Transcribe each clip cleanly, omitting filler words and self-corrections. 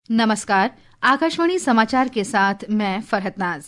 नमस्कार, आकाशवाणी समाचार के साथ मैं फरहत नाज।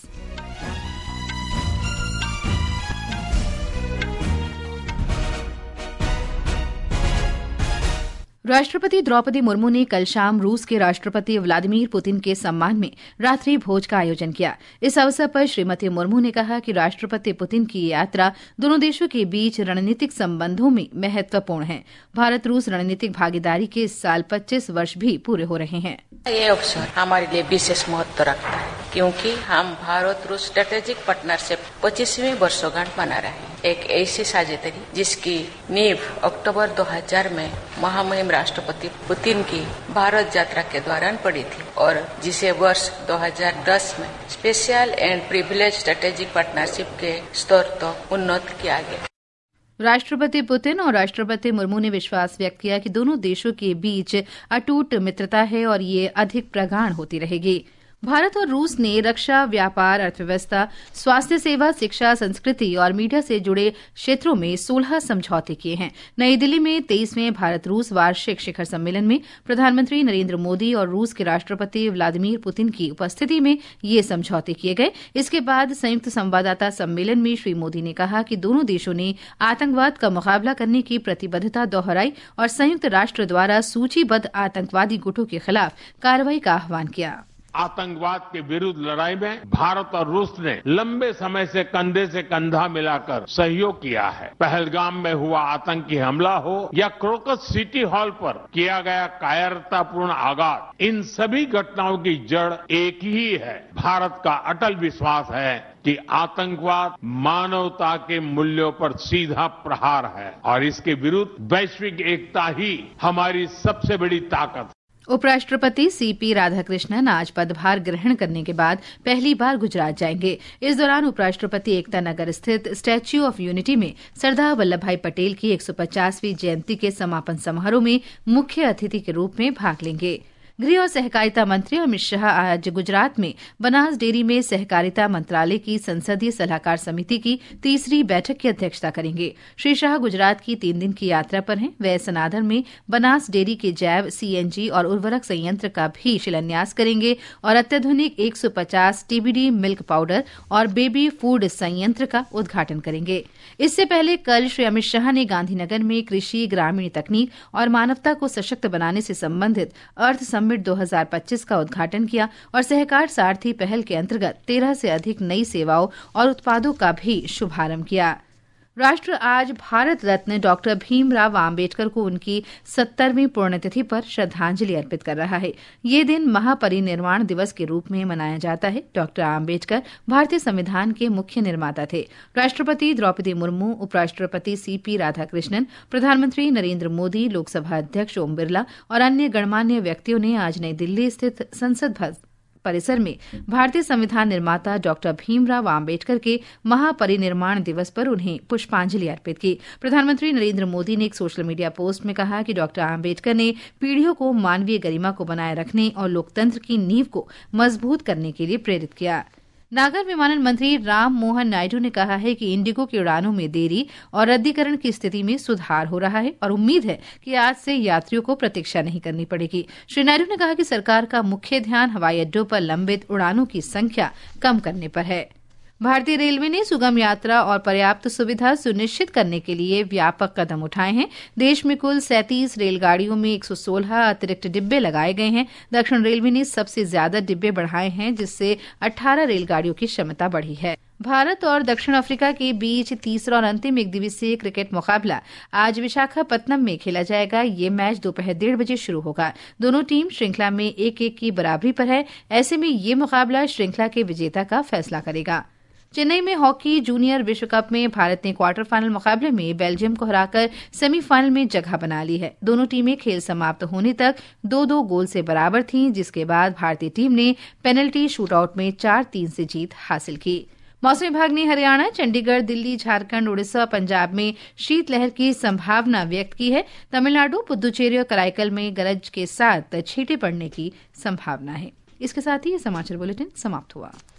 राष्ट्रपति द्रौपदी मुर्मू ने कल शाम रूस के राष्ट्रपति व्लादिमीर पुतिन के सम्मान में रात्रि भोज का आयोजन किया। इस अवसर पर श्रीमती मुर्मू ने कहा कि राष्ट्रपति पुतिन की यात्रा दोनों देशों के बीच रणनीतिक संबंधों में महत्वपूर्ण है। भारत रूस रणनीतिक भागीदारी के इस साल 25 वर्ष भी पूरे हो रहे हैं। ये अवसर हमारे लिए विशेष महत्व रखता है क्योंकि हम भारत रूस स्ट्रेटेजिक पार्टनरशिप 25वीं वर्षगांठ मना रहे हैं। एक ऐसी साझेदारी जिसकी नींव अक्टूबर 2000 में महामहिम राष्ट्रपति पुतिन की भारत यात्रा के दौरान पड़ी थी और जिसे वर्ष 2010 में special and privilege strategic partnership के स्तर तक उन्नत किया गया। राष्ट्रपति पुतिन और राष्ट्रपति मुर्मू ने विश्वास व्यक्त किया कि दोनों देशों के बीच अटूट मित्रता है और ये अधिक प्रगाढ़ होती रहेगी। भारत और रूस ने रक्षा, व्यापार, अर्थव्यवस्था, स्वास्थ्य सेवा, शिक्षा, संस्कृति और मीडिया से जुड़े क्षेत्रों में 16 समझौते किए हैं। नई दिल्ली में 23वें भारत रूस वार्षिक शिखर सम्मेलन में प्रधानमंत्री नरेंद्र मोदी और रूस के राष्ट्रपति व्लादिमीर पुतिन की उपस्थिति में ये समझौते किए गए। इसके बाद संयुक्त संवाददाता सम्मेलन में श्री मोदी ने कहा कि दोनों देशों ने आतंकवाद का मुकाबला करने की प्रतिबद्धता दोहराई और संयुक्त राष्ट्र द्वारा सूचीबद्ध आतंकवादी गुटों के खिलाफ कार्रवाई का आह्वान किया। आतंकवाद के विरुद्ध लड़ाई में भारत और रूस ने लंबे समय से कंधा मिलाकर सहयोग किया है। पहलगाम में हुआ आतंकी हमला हो या क्रोकस सिटी हॉल पर किया गया कायरतापूर्ण आघात, इन सभी घटनाओं की जड़ एक ही है। भारत का अटल विश्वास है कि आतंकवाद मानवता के मूल्यों पर सीधा प्रहार है और इसके विरुद्ध वैश्विक एकता ही हमारी सबसे बड़ी ताकत है। उपराष्ट्रपति सीपी राधाकृष्णन आज पदभार ग्रहण करने के बाद पहली बार गुजरात जाएंगे। इस दौरान उपराष्ट्रपति एकता नगर स्थित स्टैच्यू ऑफ यूनिटी में सरदार वल्लभ भाई पटेल की 150वीं जयंती के समापन समारोह में मुख्य अतिथि के रूप में भाग लेंगे। गृह और सहकारिता मंत्री अमित शाह आज गुजरात में बनास डेयरी में सहकारिता मंत्रालय की संसदीय सलाहकार समिति की तीसरी बैठक की अध्यक्षता करेंगे। श्री शाह गुजरात की 3 दिन की यात्रा पर हैं। वे सनादर में बनास डेयरी के जैव, सीएनजी और उर्वरक संयंत्र का भी शिलान्यास करेंगे और अत्याधुनिक 150 टीबीडी मिल्क पाउडर और बेबी फूड संयंत्र का उद्घाटन करेंगे। इससे पहले कल श्री अमित शाह ने गांधीनगर में कृषि, ग्रामीण तकनीक और मानवता को सशक्त बनाने से संबंधित अर्थ समिट 2025 का उद्घाटन किया और सहकार सारथी पहल के अंतर्गत 13 से अधिक नई सेवाओं और उत्पादों का भी शुभारंभ किया। राष्ट्र आज भारत रत्न डॉक्टर भीमराव आम्बेडकर को उनकी 70वीं पुण्यतिथि पर श्रद्धांजलि अर्पित कर रहा है। ये दिन महापरिनिर्वाण दिवस के रूप में मनाया जाता है। डॉक्टर आम्बेडकर भारतीय संविधान के मुख्य निर्माता थे। राष्ट्रपति द्रौपदी मुर्मू, उपराष्ट्रपति सीपी राधाकृष्णन, प्रधानमंत्री नरेंद्र मोदी, लोकसभा अध्यक्ष ओम बिरला और अन्य गणमान्य व्यक्तियों ने आज नई दिल्ली स्थित संसद परिसर में भारतीय संविधान निर्माता डॉक्टर भीमराव आम्बेडकर के महापरिनिर्वाण दिवस पर उन्हें पुष्पांजलि अर्पित की। प्रधानमंत्री नरेंद्र मोदी ने एक सोशल मीडिया पोस्ट में कहा कि डॉक्टर आम्बेडकर ने पीढ़ियों को मानवीय गरिमा को बनाए रखने और लोकतंत्र की नींव को मजबूत करने के लिए प्रेरित किया। नागर विमानन मंत्री राम मोहन नायडू ने कहा है कि इंडिगो की उड़ानों में देरी और रद्दीकरण की स्थिति में सुधार हो रहा है और उम्मीद है कि आज से यात्रियों को प्रतीक्षा नहीं करनी पड़ेगी। श्री नायडू ने कहा कि सरकार का मुख्य ध्यान हवाई अड्डों पर लंबित उड़ानों की संख्या कम करने पर है। भारतीय रेलवे ने सुगम यात्रा और पर्याप्त सुविधा सुनिश्चित करने के लिए व्यापक कदम उठाए हैं। देश में कुल 37 रेलगाड़ियों में 116 अतिरिक्त डिब्बे लगाए गए हैं। दक्षिण रेलवे ने सबसे ज्यादा डिब्बे बढ़ाए हैं, जिससे 18 रेलगाड़ियों की क्षमता बढ़ी है। भारत और दक्षिण अफ्रीका के बीच तीसरा और अंतिम एकदिवसीय क्रिकेट मुकाबला आज विशाखापत्तनम में खेला जाएगा। ये मैच दोपहर 1:30 बजे शुरू होगा। दोनों टीम श्रृंखला में 1-1 की बराबरी पर है। ऐसे में ये मुकाबला श्रृंखला के विजेता का फैसला करेगा। चेन्नई में हॉकी जूनियर विश्व कप में भारत ने क्वार्टर फाइनल मुकाबले में बेल्जियम को हराकर सेमीफाइनल में जगह बना ली है। दोनों टीमें खेल समाप्त होने तक 2-2 गोल से बराबर थीं, जिसके बाद भारतीय टीम ने पेनल्टी शूटआउट में 4-3 से जीत हासिल की। मौसम विभाग ने हरियाणा, चंडीगढ़, दिल्ली, झारखंड, उड़ीसा, पंजाब में शीतलहर की संभावना व्यक्त की है। तमिलनाडु, पुदुचेरी और कराईकल में गरज के साथ छींटे पड़ने की संभावना है। इसके साथ ही ये समाचार बुलेटिन समाप्त हुआ।